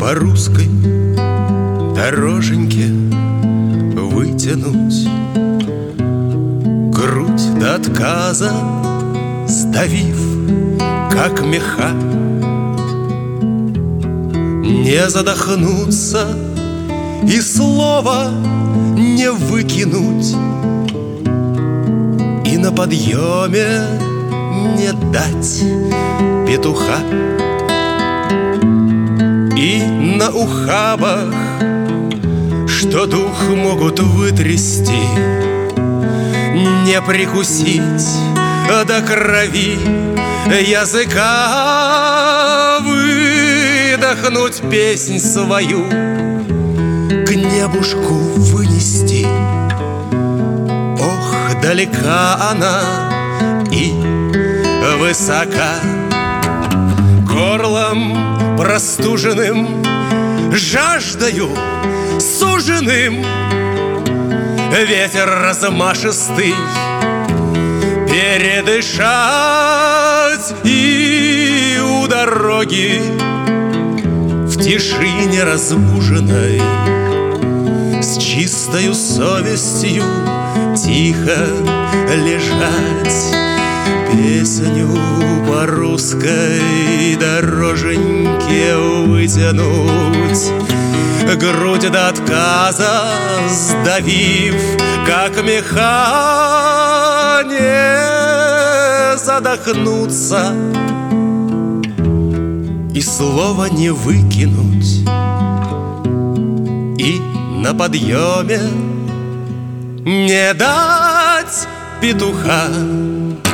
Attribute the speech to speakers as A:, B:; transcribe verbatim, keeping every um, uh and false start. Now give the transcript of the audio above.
A: по русской дороженьке вытянуть, грудь до отказа сдавив, как меха, не задохнуться и слова не выкинуть, и на подъеме не дать петуха. И на ухабах, что дух могут вытрясти, не прикусить до крови языка, выдохнуть песнь свою, к небушку вынести. Ох, далека она и высока, горлом простуженным, жаждою суженым ветер размашистый передышать, и у дороги в тишине разбуженной с чистою совестью тихо лежать, песню по русской дороженьке вытянуть, грудь до отказа сдавив, как меха, не задохнуться и слова не выкинуть, и на подъеме не дать петуха.